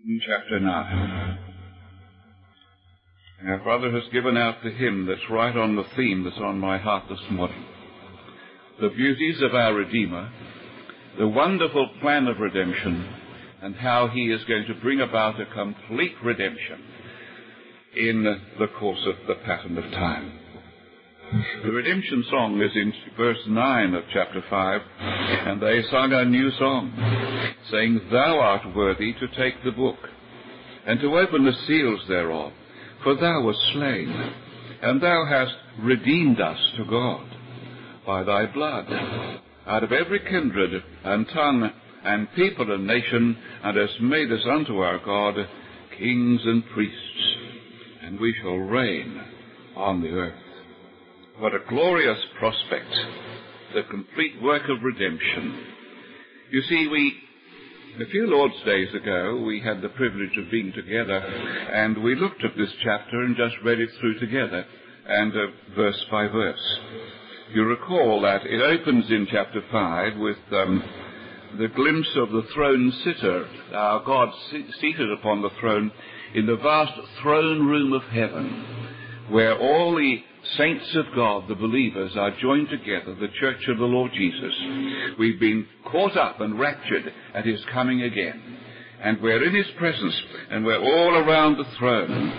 In chapter 9. Our brother has given out the hymn that's right on the theme that's on my heart this morning. The beauties of our Redeemer, the wonderful plan of redemption, and how he is going to bring about a complete redemption in the course of the pattern of time. The redemption song is in verse 9 of chapter 5, and they sung a new song, saying, Thou art worthy to take the book, and to open the seals thereof, for thou wast slain, and thou hast redeemed us to God by thy blood, out of every kindred and tongue and people and nation, and hast made us unto our God kings and priests, and we shall reign on the earth. What a glorious prospect, the complete work of redemption. You see, a few Lord's Days ago, we had the privilege of being together, and we looked at this chapter and just read it through together, and verse by verse. You recall that it opens in chapter 5 with the glimpse of the throne sitter, our God seated upon the throne in the vast throne room of heaven, where all the saints of God, the believers, are joined together, the church of the Lord Jesus. We've been caught up and raptured at his coming again. And we're in his presence, and we're all around the throne.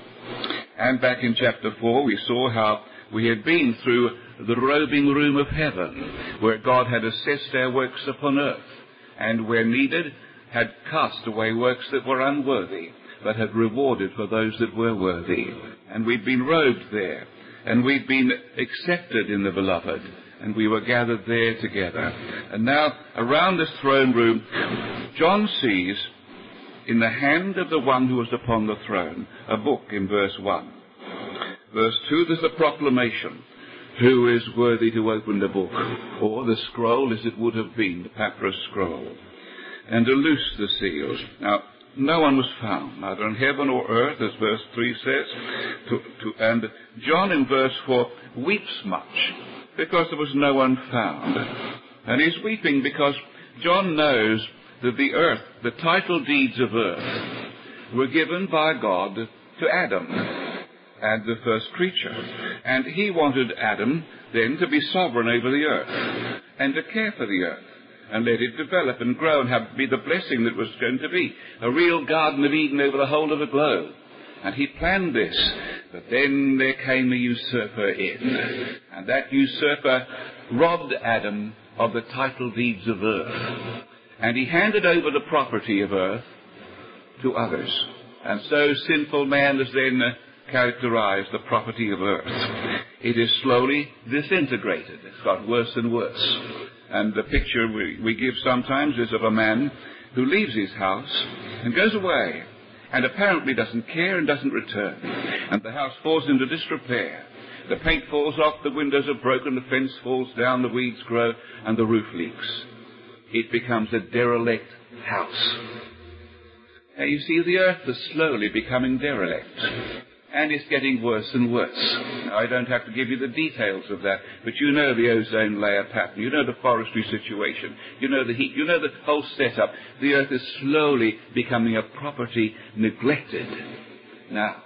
And back in chapter 4, we saw how we had been through the robing room of heaven, where God had assessed our works upon earth, and where needed, had cast away works that were unworthy, but had rewarded for those that were worthy. And we'd been robed there, and we'd been accepted in the beloved, and we were gathered there together. And now, around this throne room, John sees in the hand of the one who was upon the throne a book in verse 1. Verse 2, there's a proclamation. Who is worthy to open the book, or the scroll as it would have been, the papyrus scroll, and to loose the seals? Now, no one was found, neither in heaven or earth, as verse 3 says. And John in verse 4 weeps much, because there was no one found. And he's weeping because John knows that the earth, the title deeds of earth, were given by God to Adam, and the first creature. And he wanted Adam then to be sovereign over the earth, and to care for the earth, and let it develop and grow and be the blessing that was going to be a real Garden of Eden over the whole of the globe. And he planned this, but then there came a usurper in, and that usurper robbed Adam of the title deeds of earth, and he handed over the property of earth to others. And so sinful man has then characterized the property of earth. It is slowly disintegrated. It's got worse and worse. And the picture we give sometimes is of a man who leaves his house and goes away and apparently doesn't care and doesn't return. And the house falls into disrepair. The paint falls off, the windows are broken, the fence falls down, the weeds grow, and the roof leaks. It becomes a derelict house. Now you see, the earth is slowly becoming derelict. And it's getting worse and worse. Now, I don't have to give you the details of that, but you know the ozone layer pattern, you know the forestry situation, you know the heat, you know the whole setup. The earth is slowly becoming a property neglected. Now,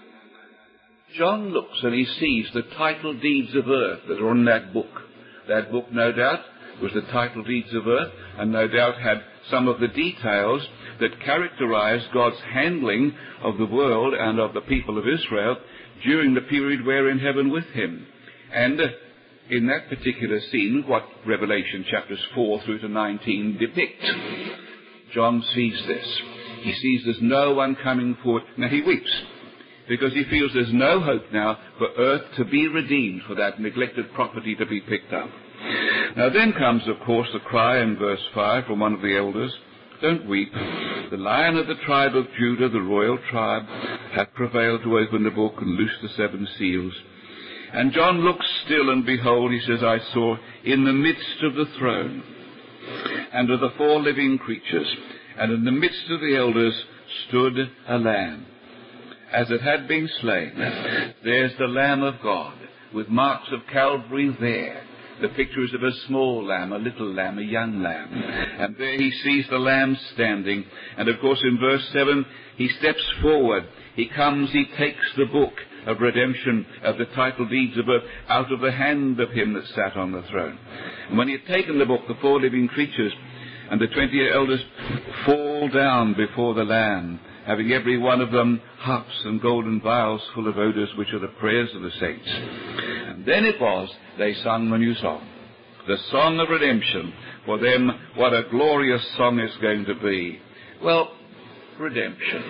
John looks and he sees the title deeds of earth that are on that book. That book, no doubt, was the title deeds of earth, and no doubt had some of the details that characterized God's handling of the world and of the people of Israel during the period we're in heaven with him. And in that particular scene, what Revelation chapters 4 through to 19 depict, John sees this. He sees there's no one coming forward. Now he weeps, because he feels there's no hope now for earth to be redeemed, for that neglected property to be picked up. Now then comes, of course, the cry in verse 5 from one of the elders, Don't weep. The Lion of the tribe of Judah, the royal tribe, hath prevailed to open the book and loose the 7 seals. And John looks still, and behold, he says, I saw in the midst of the throne, and of the 4 living creatures, and in the midst of the elders stood a lamb, as it had been slain. There's the Lamb of God, with marks of Calvary there. The picture is of a small lamb, a little lamb, a young lamb. And there he sees the lamb standing. And of course in verse 7, he steps forward. He comes, he takes the book of redemption, of the title deeds of earth, out of the hand of him that sat on the throne. And when he had taken the book, the 4 living creatures and the 20 elders fall down before the Lamb, having every one of them harps and golden vials full of odors, which are the prayers of the saints. And then it was they sung the new song, the song of redemption. For them, what a glorious song it's going to be. Well, redemption.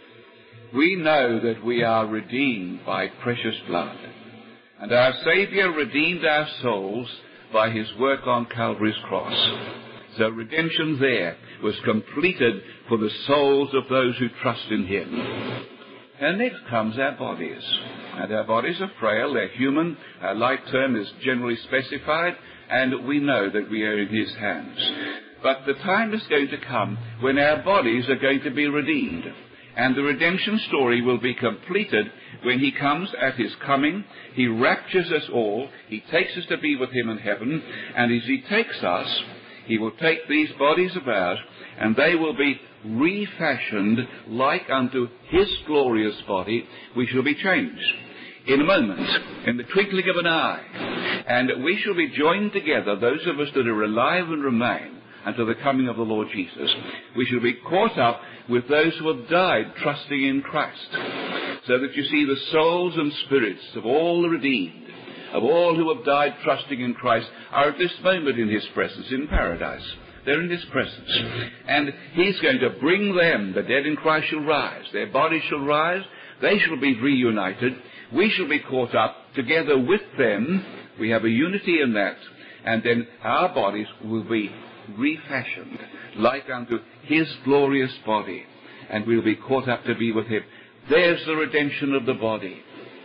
We know that we are redeemed by precious blood. And our Saviour redeemed our souls by his work on Calvary's cross. So redemption there was completed for the souls of those who trust in him. And next comes our bodies. And our bodies are frail, they're human. Our life term is generally specified, and we know that we are in his hands. But the time is going to come when our bodies are going to be redeemed. And the redemption story will be completed when he comes at his coming. He raptures us all. He takes us to be with him in heaven. And as he takes us, he will take these bodies of ours, and they will be refashioned like unto his glorious body. We shall be changed in a moment, in the twinkling of an eye. And we shall be joined together, those of us that are alive and remain, until the coming of the Lord Jesus. We shall be caught up with those who have died trusting in Christ, so that you see the souls and spirits of all the redeemed, of all who have died trusting in Christ, are at this moment in his presence in paradise. They're in his presence. And he's going to bring them. The dead in Christ shall rise. Their bodies shall rise. They shall be reunited. We shall be caught up together with them. We have a unity in that. And then our bodies will be refashioned like unto his glorious body, and we'll be caught up to be with him. There's the redemption of the body.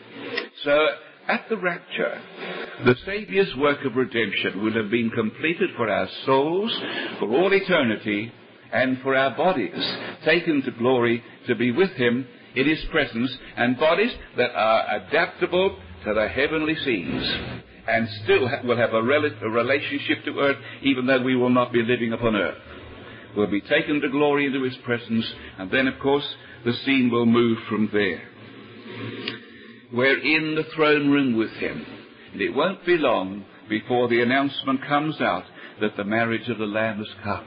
So at the rapture, the Saviour's work of redemption will have been completed for our souls, for all eternity, and for our bodies, taken to glory to be with him in his presence, and bodies that are adaptable to the heavenly scenes, and still will have a relationship to earth, even though we will not be living upon earth. We'll be taken to glory into his presence, and then, of course, the scene will move from there. We're in the throne room with him, and it won't be long before the announcement comes out that the marriage of the Lamb has come.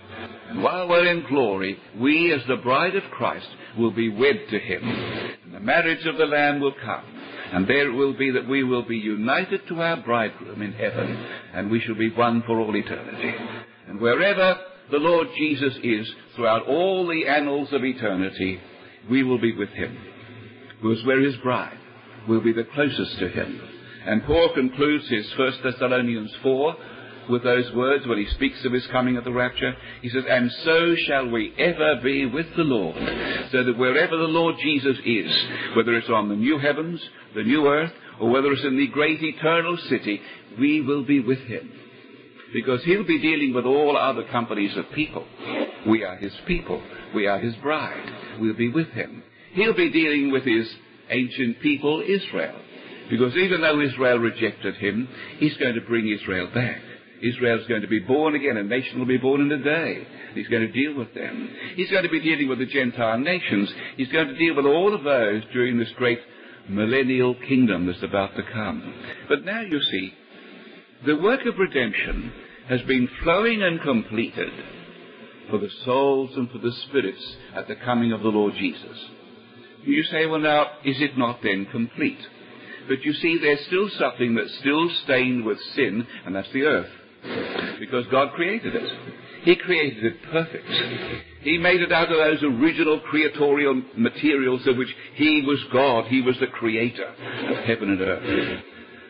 And while we're in glory, we, as the bride of Christ, will be wed to him. And the marriage of the Lamb will come. And there it will be that we will be united to our bridegroom in heaven, and we shall be one for all eternity. And wherever the Lord Jesus is, throughout all the annals of eternity, we will be with him. Because we're his bride. We'll be the closest to him. And Paul concludes his 1 Thessalonians 4 with those words when he speaks of his coming at the rapture. He says, and so shall we ever be with the Lord, so that wherever the Lord Jesus is, whether it's on the new heavens, the new earth, or whether it's in the great eternal city, we will be with him. Because he'll be dealing with all other companies of people. We are his people. We are his bride. We'll be with him. He'll be dealing with his ancient people, Israel. Because even though Israel rejected him, he's going to bring Israel back. Israel's going to be born again. A nation will be born in a day. He's going to deal with them. He's going to be dealing with the Gentile nations. He's going to deal with all of those during this great millennial kingdom that's about to come. But now you see, the work of redemption has been flowing and completed for the souls and for the spirits at the coming of the Lord Jesus. You say, well now, is it not then complete? But you see, there's still something that's still stained with sin, and that's the earth. Because God created it. He created it perfect. He made it out of those original creatorial materials of which he was God. He was the creator of heaven and earth.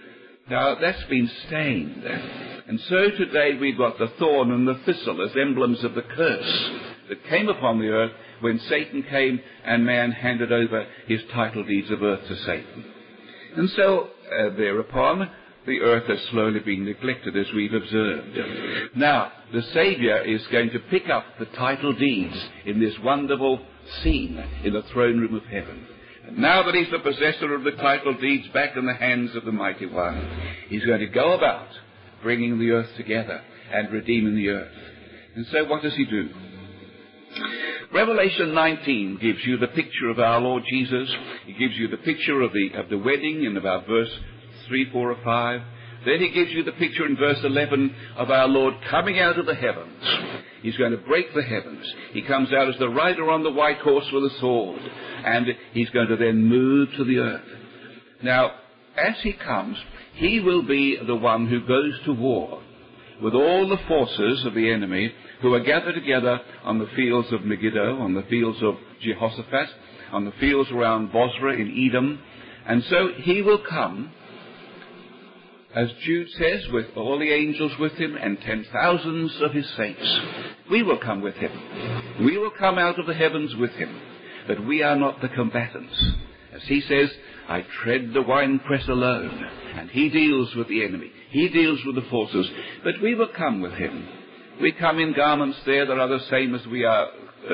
Now, that's been stained. And so today we've got the thorn and the thistle as emblems of the curse that came upon the earth when Satan came and man handed over his title deeds of earth to Satan. And so, thereupon, the earth has slowly been neglected, as we've observed. Now, the Saviour is going to pick up the title deeds in this wonderful scene in the throne room of heaven. And now that he's the possessor of the title deeds back in the hands of the Mighty One, he's going to go about bringing the earth together and redeeming the earth. And so what does he do? Revelation 19 gives you the picture of our Lord Jesus. He gives you the picture of the wedding in about verse 3, 4, or 5. Then he gives you the picture in verse 11 of our Lord coming out of the heavens. He's going to break the heavens. He comes out as the rider on the white horse with a sword. And he's going to then move to the earth. Now, as he comes, he will be the one who goes to war with all the forces of the enemy who are gathered together on the fields of Megiddo, on the fields of Jehoshaphat, on the fields around Bozrah in Edom. And so he will come, as Jude says, with all the angels with him and 10,000s of his saints. We will come with him. We will come out of the heavens with him. But we are not the combatants. As he says, I tread the winepress alone. And he deals with the enemy. He deals with the forces. But we will come with him. We come in garments there that are the same as we are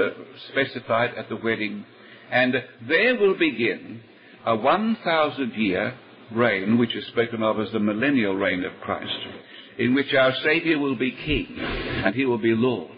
specified at the wedding. And there will begin a 1,000-year reign, which is spoken of as the millennial reign of Christ, in which our Saviour will be king and he will be Lord.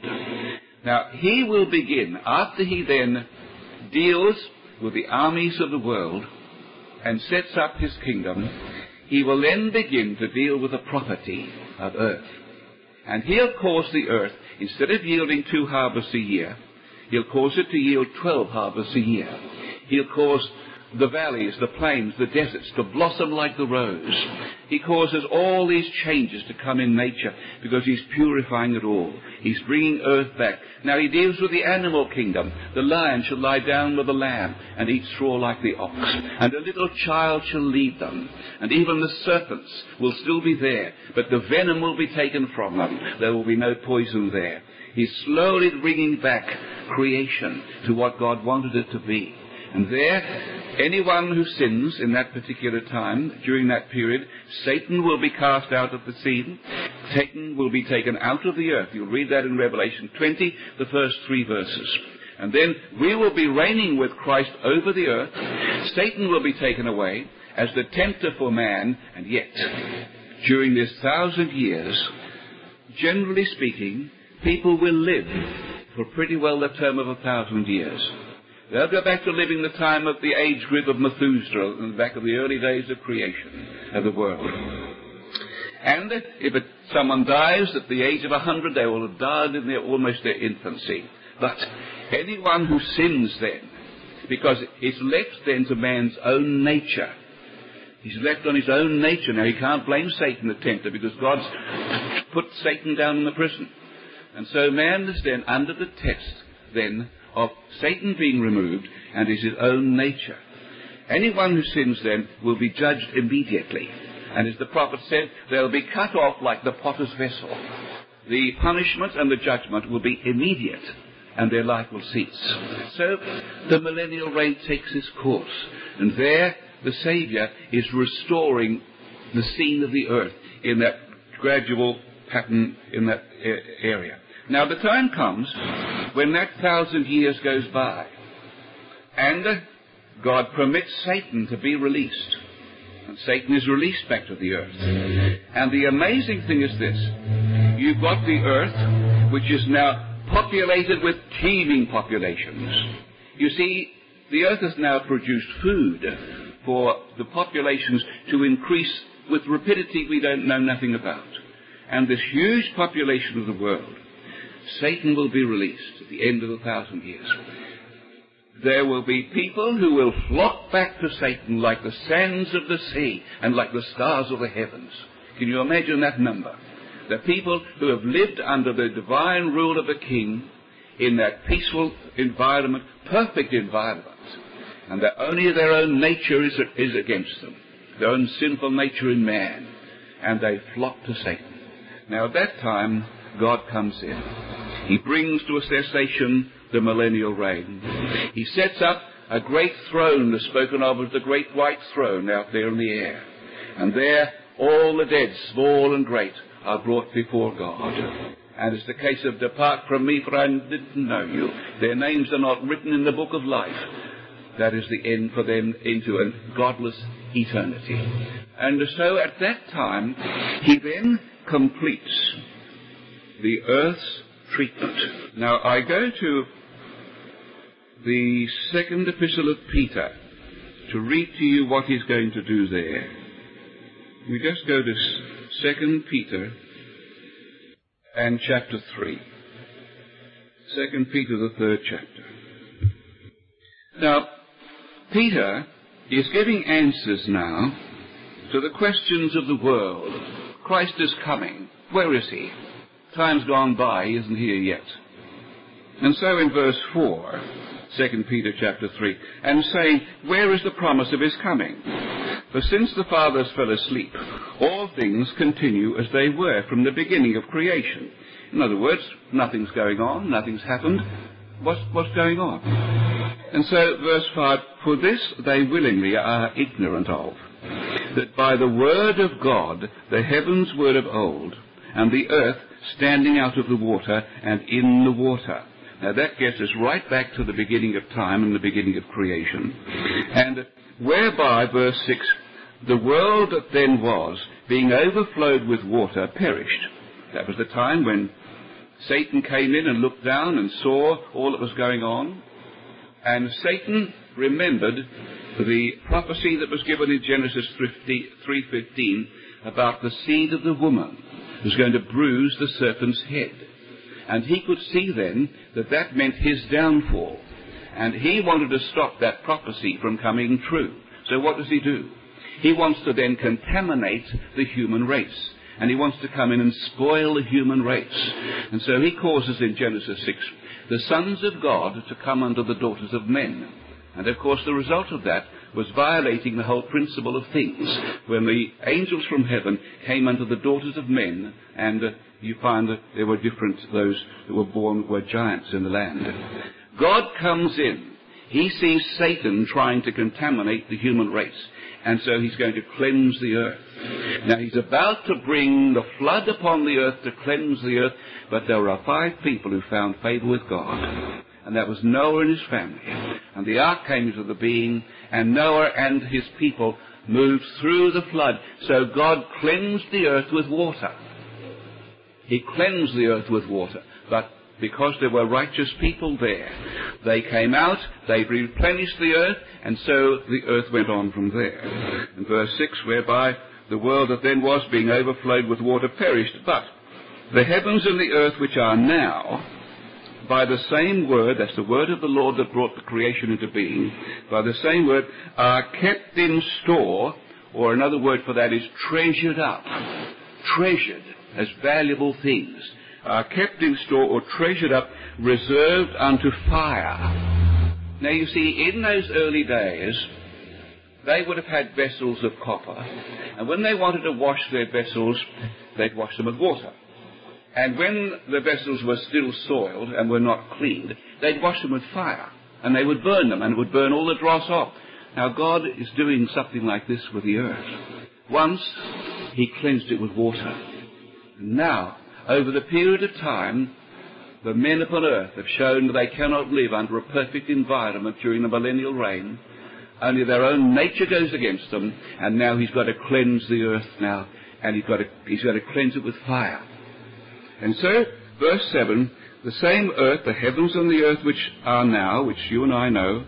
Now, he will begin, after he then deals with the armies of the world and sets up his kingdom, he will then begin to deal with the property of earth. And he'll cause the earth, instead of yielding 2 harvests a year, he'll cause it to yield 12 harvests a year. He'll cause the valleys, the plains, the deserts to blossom like the rose. He causes all these changes to come in nature because he's purifying it all. He's bringing earth back. Now he deals with the animal kingdom. The lion shall lie down with the lamb and eat straw like the ox. And a little child shall lead them. And even the serpents will still be there, but the venom will be taken from them. There will be no poison there. He's slowly bringing back creation to what God wanted it to be. And there, anyone who sins in that particular time, during that period, Satan will be cast out of the scene. Satan will be taken out of the earth. You'll read that in Revelation 20, the first 3 verses. And then we will be reigning with Christ over the earth. Satan will be taken away as the tempter for man. And yet, during this 1,000 years, generally speaking, people will live for pretty well the term of 1,000 years. They'll go back to living the time of the age group of Methuselah and back of the early days of creation of the world. And if someone dies at the age of 100, they will have died in almost their infancy. But anyone who sins then, because it's left then to man's own nature. He's left on his own nature. Now, he can't blame Satan, the tempter, because God's put Satan down in the prison. And so man is then under the test, then, of Satan being removed, and is his own nature. Anyone who sins then will be judged immediately. And as the prophet said, they'll be cut off like the potter's vessel. The punishment and the judgment will be immediate, and their life will cease. So the millennial reign takes its course, and there the Saviour is restoring the scene of the earth in that gradual pattern in that area. Now the time comes when that 1,000 years goes by, and God permits Satan to be released. And Satan is released back to the earth. And the amazing thing is this. You've got the earth, which is now populated with teeming populations. You see, the earth has now produced food for the populations to increase with rapidity we don't know nothing about. And this huge population of the world, Satan will be released at the end of 1,000 years. There will be people who will flock back to Satan like the sands of the sea and like the stars of the heavens. Can you imagine that number? The people who have lived under the divine rule of the King in that peaceful environment, perfect environment, and that only their own nature is against them, their own sinful nature in man, and they flock to Satan. Now at that time, God comes in. He brings to a cessation the millennial reign. He sets up a great throne, that's spoken of as the great white throne out there in the air. And there all the dead, small and great, are brought before God. And it's the case of depart from me, for I didn't know you. Their names are not written in the book of life. That is the end for them into a godless eternity. And so at that time, he then completes the earth's treatment. Now, I go to the second epistle of Peter to read to you what he's going to do there. We just go to 2 Peter and chapter 3. 2 Peter, the 3rd chapter. Now, Peter is giving answers now to the questions of the world. Christ is coming. Where is he? Time's gone by, he isn't here yet. And so in verse 4, 2 Peter chapter 3, and saying, where is the promise of his coming? For since the fathers fell asleep, all things continue as they were from the beginning of creation. In other words, nothing's going on, nothing's happened. What's going on? And so, verse 5, for this they willingly are ignorant of, that by the word of God the heavens were of old, and the earth standing out of the water and in the water. Now that gets us right back to the beginning of time and the beginning of creation. And whereby, verse 6, the world that then was, being overflowed with water, perished. That was the time when Satan came in and looked down and saw all that was going on. And Satan remembered the prophecy that was given in Genesis 3:15 about the seed of the woman who was going to bruise the serpent's head. And he could see then that that meant his downfall. And he wanted to stop that prophecy from coming true. So what does he do? He wants to then contaminate the human race. And he wants to come in and spoil the human race. And so he causes in Genesis 6 the sons of God to come under the daughters of men. And of course the result of that was violating the whole principle of things, when the angels from heaven came under the daughters of men, and you find that there were different, those that were born were giants in the land. God comes in. He sees Satan trying to contaminate the human race, and so he's going to cleanse the earth. Now he's about to bring the flood upon the earth to cleanse the earth, but there are 5 people who found favor with God. And that was Noah and his family. And the ark came into being, and Noah and his people moved through the flood. So God cleansed the earth with water. He cleansed the earth with water. But because there were righteous people there, they came out, they replenished the earth, and so the earth went on from there. In verse 6, whereby the world that then was, being overflowed with water, perished. But the heavens and the earth which are now, by the same word, that's the word of the Lord that brought the creation into being, by the same word, are kept in store, or another word for that is treasured up. Treasured as valuable things. Are kept in store or treasured up, reserved unto fire. Now you see, in those early days, they would have had vessels of copper, and when they wanted to wash their vessels, they'd wash them with water. And when the vessels were still soiled and were not cleaned, they'd wash them with fire, and they would burn them, and it would burn all the dross off. Now God is doing something like this with the earth. Once, he cleansed it with water. And now, over the period of time, the men upon earth have shown that they cannot live under a perfect environment during the millennial reign. Only their own nature goes against them, and now he's got to cleanse the earth now, and he's got to cleanse it with fire. And so, verse 7, the same earth, the heavens and the earth which are now, which you and I know,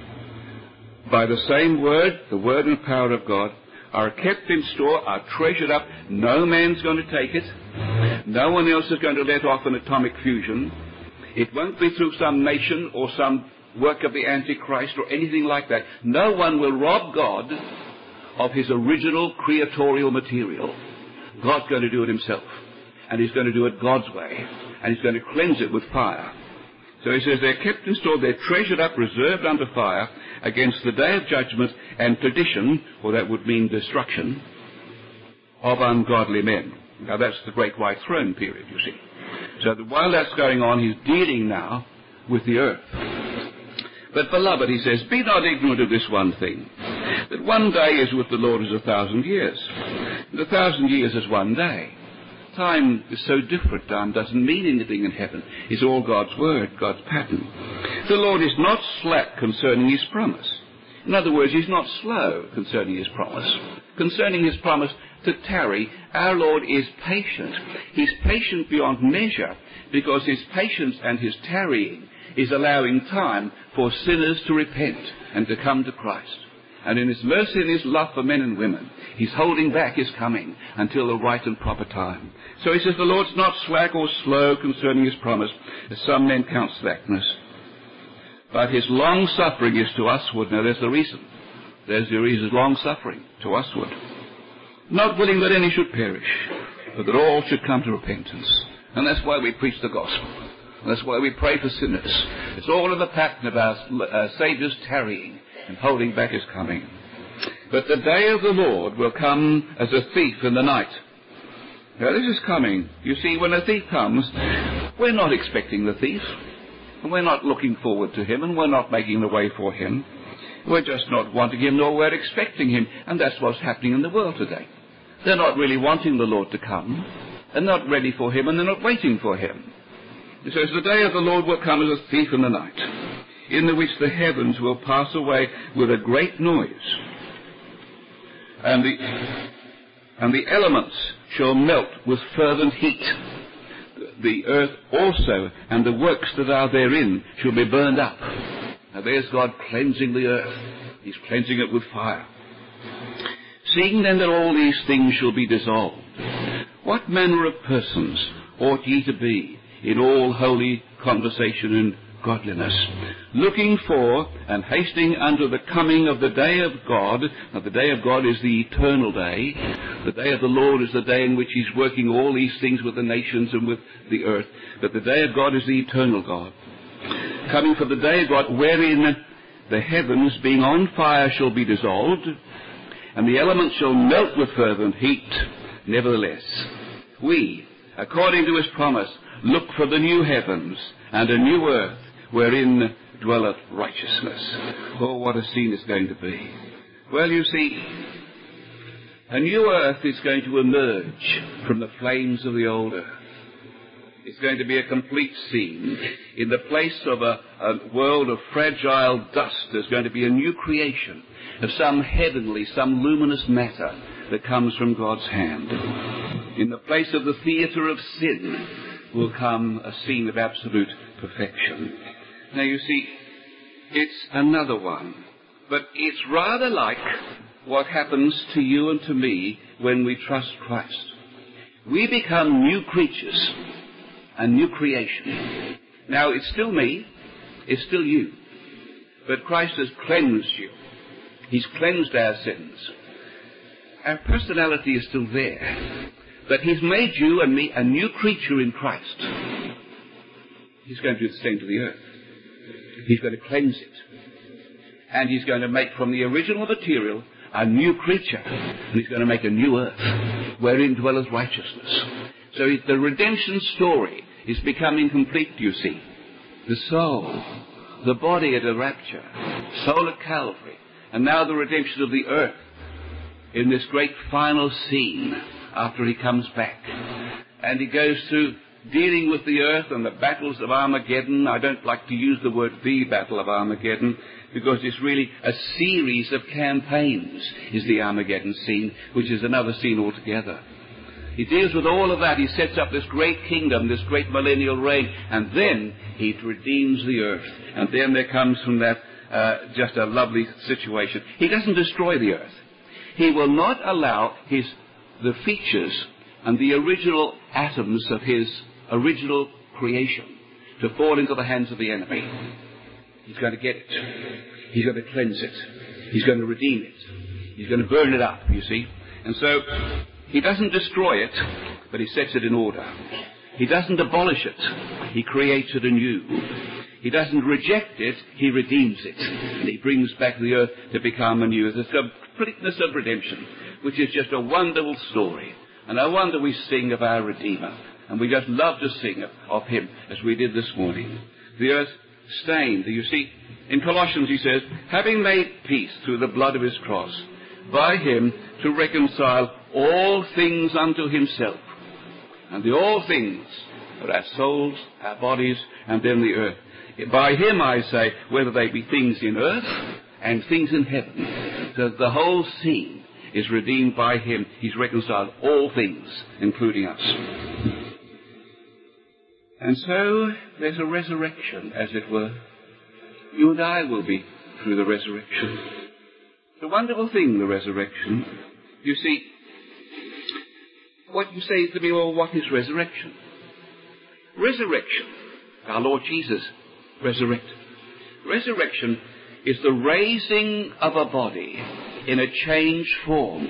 by the same word, the word and power of God, are kept in store, are treasured up. No man's going to take it. No one else is going to let off an atomic fusion. It won't be through some nation or some work of the Antichrist or anything like that. No one will rob God of his original creatorial material. God's going to do it himself. And he's going to do it God's way. And he's going to cleanse it with fire. So he says they're kept in store, they're treasured up, reserved under fire, against the day of judgment and perdition, or that would mean destruction, of ungodly men. Now that's the great white throne period, you see. So that while that's going on, he's dealing now with the earth. But beloved, he says, be not ignorant of this one thing, that one day is with the Lord as 1,000 years. And 1,000 years is one day. Time is so different. Time doesn't mean anything in heaven. It's all God's word, God's pattern. The Lord is not slack concerning his promise, In other words, he's not slow concerning his promise. Concerning his promise to tarry, our Lord is patient. He's patient beyond measure because his patience and his tarrying is allowing time for sinners to repent and to come to Christ. And in his mercy and his love for men and women, he's holding back his coming until the right and proper time. So he says the Lord's not slack or slow concerning his promise, as some men count slackness. But his long suffering is to usward. Now there's the reason. There's the reason, long suffering to usward. Not willing that any should perish, but that all should come to repentance. And that's why we preach the gospel. And that's why we pray for sinners. It's all in the pattern of our Saviour's tarrying and holding back his coming. But the day of the Lord will come as a thief in the night. Now this is coming. You see, when a thief comes, we're not expecting the thief. And we're not looking forward to him, and we're not making the way for him. We're just not wanting him, nor we're expecting him. And that's what's happening in the world today. They're not really wanting the Lord to come. They're not ready for him, and they're not waiting for him. It says, the day of the Lord will come as a thief in the night, in the which the heavens will pass away with a great noise, and the elements shall melt with fervent heat. The earth also and the works that are therein shall be burned up. Now there's God cleansing the earth. He's cleansing it with fire. Seeing then that all these things shall be dissolved, what manner of persons ought ye to be in all holy conversation and godliness, looking for and hastening unto the coming of the day of God? Now the day of God is the eternal day. The day of the Lord is the day in which he's working all these things with the nations and with the earth. But the day of God is the eternal God. Coming for the day of God, wherein the heavens being on fire shall be dissolved, and the elements shall melt with fervent heat. Nevertheless, we, according to his promise, look for the new heavens and a new earth, wherein dwelleth righteousness. Oh, what a scene it's going to be. Well, you see, a new earth is going to emerge from the flames of the old earth. It's going to be a complete scene. In the place of a world of fragile dust, there's going to be a new creation of some heavenly, some luminous matter that comes from God's hand. In the place of the theatre of sin will come a scene of absolute perfection. Now you see, it's another one, but it's rather like what happens to you and to me when we trust Christ. We become new creatures, a new creation. Now it's still me, it's still you, but Christ has cleansed you. He's cleansed our sins. Our personality is still there, but he's made you and me a new creature in Christ. He's going to do the same to the earth. He's going to cleanse it. And he's going to make from the original material a new creature. And he's going to make a new earth wherein dwelleth righteousness. So the redemption story is becoming complete, you see. The soul, the body at a rapture, soul at Calvary, and now the redemption of the earth in this great final scene after he comes back. And he goes through dealing with the earth and the battles of Armageddon. I don't like to use the word the Battle of Armageddon, because it's really a series of campaigns is the Armageddon scene, which is another scene altogether. He deals with all of that. He sets up this great kingdom, this great millennial reign, and then he redeems the earth. And then there comes from that just a lovely situation. He doesn't destroy the earth. He will not allow the features and the original atoms of his original creation to fall into the hands of the enemy. He's going to get it. He's going to cleanse it. He's going to redeem it. He's going to burn it up, you see. And so he doesn't destroy it, but he sets it in order. He doesn't abolish it. He creates it anew. He doesn't reject it. He redeems it. And he brings back the earth to become anew. There's a completeness of redemption, which is just a wonderful story. And I wonder we sing of our Redeemer. And we just love to sing of him as we did this morning. The earth stained. You see, in Colossians he says, having made peace through the blood of his cross, by him to reconcile all things unto himself. And the all things are our souls, our bodies, and then the earth. By him, I say, whether they be things in earth, and things in heaven. So the whole scene is redeemed by him. He's reconciled all things, including us. And so there's a resurrection, as it were. You and I will be through the resurrection. It's a wonderful thing, the resurrection. You see, what you say to me, well, what is resurrection? Resurrection, our Lord Jesus resurrected. Resurrection is the raising of a body in a changed form,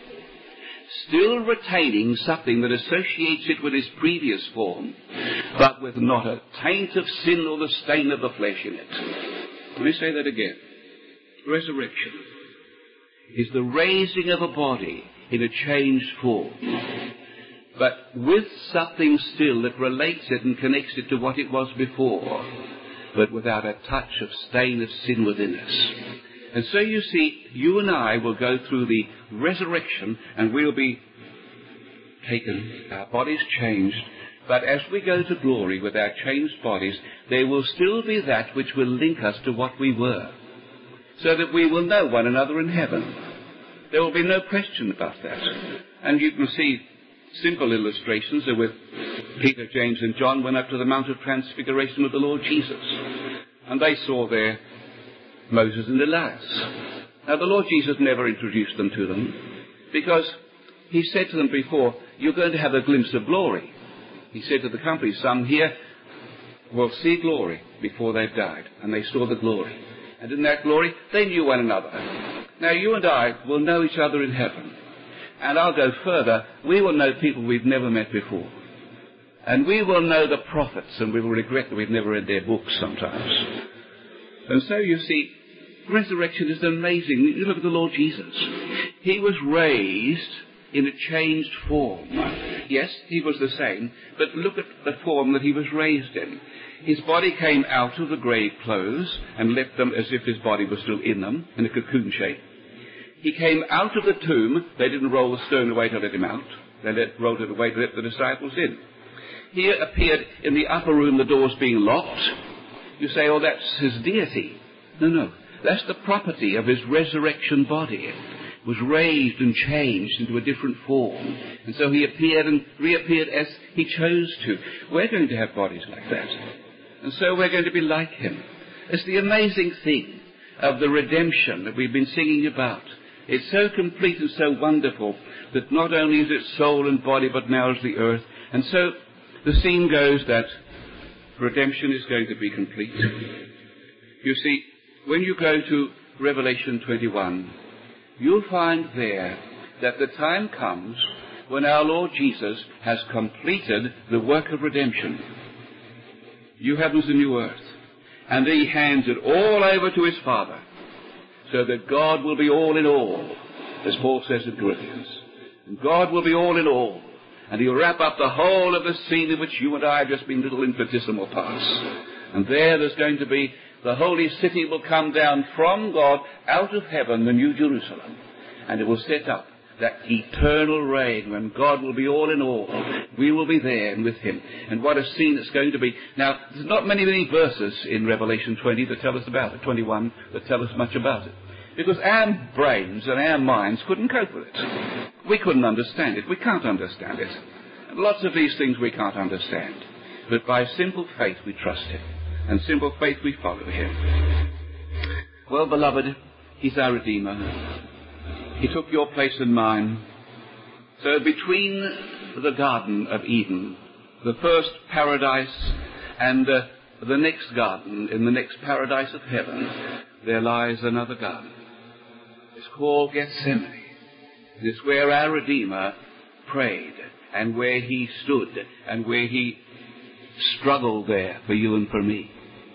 still retaining something that associates it with its previous form, but with not a taint of sin or the stain of the flesh in it. Let me say that again. Resurrection is the raising of a body in a changed form, but with something still that relates it and connects it to what it was before, but without a touch of stain of sin within us. And so you see, you and I will go through the resurrection, and we'll be taken, our bodies changed. But as we go to glory with our changed bodies, there will still be that which will link us to what we were, so that we will know one another in heaven. There will be no question about that. And you can see simple illustrations with Peter, James, and John went up to the Mount of Transfiguration with the Lord Jesus, and they saw there Moses and Elias. Now, the Lord Jesus never introduced them to them, because he said to them before, you're going to have a glimpse of glory. He said to the company, some here will see glory before they've died. And they saw the glory. And in that glory, they knew one another. Now, you and I will know each other in heaven. And I'll go further. We will know people we've never met before. And we will know the prophets, and we will regret that we've never read their books sometimes. And so, you see, resurrection is amazing. You look at the Lord Jesus. He was raised in a changed form. Yes, he was the same, but look at the form that he was raised in. His body came out of the grave clothes and left them as if his body was still in them, in a cocoon shape. He came out of the tomb. They didn't roll the stone away to let him out. They rolled it away to let the disciples in. He appeared in the upper room, the doors being locked. You say, oh, that's his deity. No. That's the property of his resurrection body. It was raised and changed into a different form. And so he appeared and reappeared as he chose to. We're going to have bodies like that. And so we're going to be like him. It's the amazing thing of the redemption that we've been singing about. It's so complete and so wonderful that not only is it soul and body, but now is the earth. And so the scene goes that redemption is going to be complete. You see, when you go to Revelation 21, you'll find there that the time comes when our Lord Jesus has completed the work of redemption. New heavens and new earth. And he hands it all over to his Father, so that God will be all in all, as Paul says in Corinthians. And God will be all in all. And he'll wrap up the whole of the scene in which you and I have just been little infinitesimal parts. And there's going to be the holy city will come down from God out of heaven, the New Jerusalem. And it will set up that eternal reign when God will be all in all. We will be there and with him. And what a scene it's going to be. Now, there's not many verses in Revelation 20 that tell us about it, 21 that tell us much about it. Because our brains and our minds couldn't cope with it. We couldn't understand it. We can't understand it. And lots of these things we can't understand. But by simple faith we trust him. And simple faith we follow him. Well, beloved, he's our Redeemer. He took your place and mine. So between the Garden of Eden, the first paradise, and the next garden, in the next paradise of heaven, there lies another garden. It's called Gethsemane. It's where our Redeemer prayed, and where he stood, and where he struggled there for you and for me.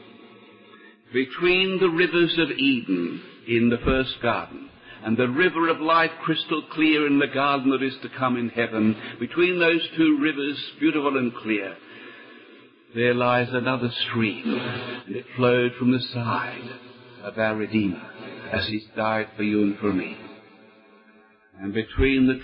Between the rivers of Eden in the first garden, and the river of life crystal clear in the garden that is to come in heaven, between those two rivers, beautiful and clear, there lies another stream, and it flowed from the side of our Redeemer as he died for you and for me. And between the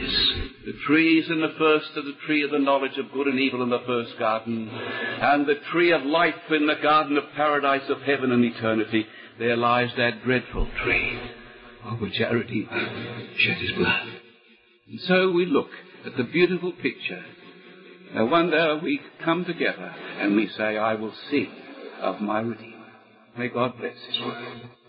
trees in the first are the tree of the knowledge of good and evil in the first garden, and the tree of life in the garden of paradise of heaven and eternity, there lies that dreadful tree of which our Redeemer shed his blood. And so we look at the beautiful picture. No wonder we come together and we say, I will sing of my Redeemer. May God bless his word.